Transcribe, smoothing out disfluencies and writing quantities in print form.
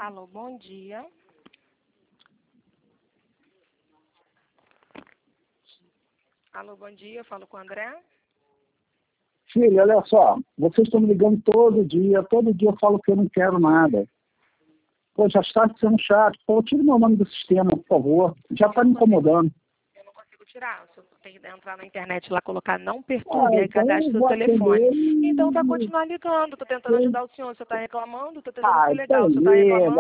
Alô, bom dia. Alô, bom dia, eu falo com o André. Filho, olha só, vocês estão me ligando todo dia eu falo que eu não quero nada. Pô, já está sendo chato. Pô, tira meu nome do sistema, por favor. Já está me incomodando. Eu não consigo tirar. Você tem que entrar na internet lá, colocar não perturbe, aí Então cadastra eu seu vou telefone. atender. Então vai continuar ligando. Tô tentando ajudar o senhor. O senhor está reclamando, tô tentando ser legal. O senhor está Beleza. reclamando.